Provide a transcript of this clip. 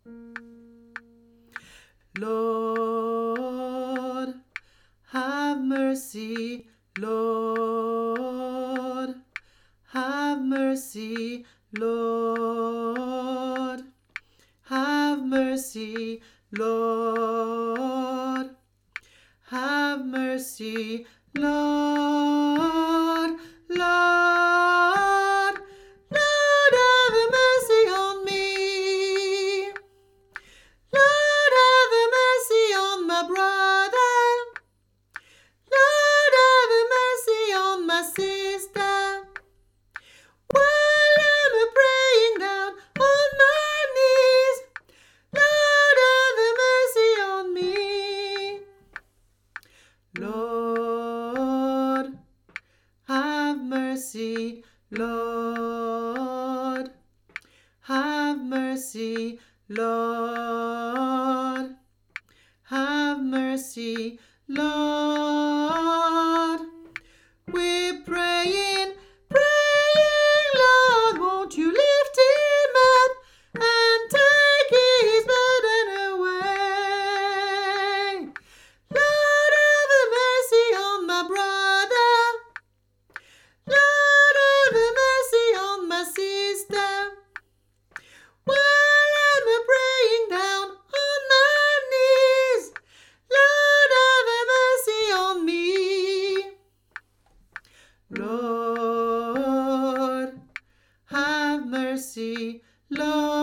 Lord, have mercy. Lord, have mercy. Lord, have mercy. Lord, have mercy. Lord, Lord, Lord, have mercy on me. Lord, have mercy on my brother. Lord, have mercy on my sister. While I'm praying down on my knees, Lord, have mercy on me. Lord, have mercy. Lord, have mercy. Lord, have mercy. Lord, we're praying, Lord, won't you lift him up and take his burden away? Lord, have mercy on my brother. Lord, have mercy on my sister. While I'm praying down on my knees, Lord, have mercy on me. Lord, have mercy. Lord,